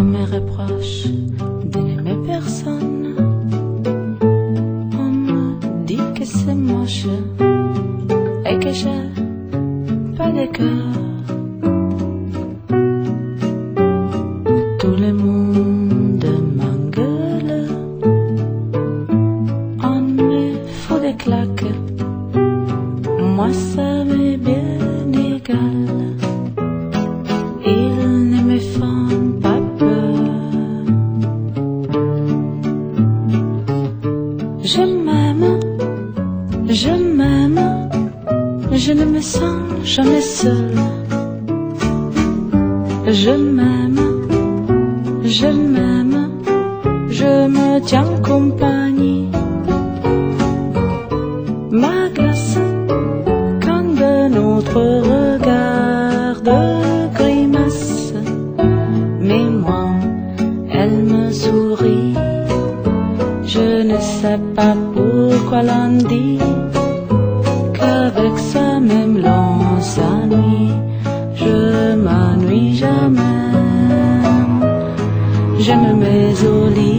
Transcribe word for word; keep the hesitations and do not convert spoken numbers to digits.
On me reproche de n'aimer personne. On me dit que c'est moche et que j'ai pas de cœur. Tout le monde m'engueule. On me fout des claques. Moi ça m'est bien égal. Ils ne me font pas peur. Je m'aime, je m'aime, je ne me sens jamais seule. Je m'aime, je m'aime, je me tiens compagnie. M'agace quand de notre regard de grimace, mais moi, elle me sourit. Je ne sais pas pourquoi l'on dit qu'avec ça même l'on s'ennuie. Je m'ennuie jamais. Je me mets au lit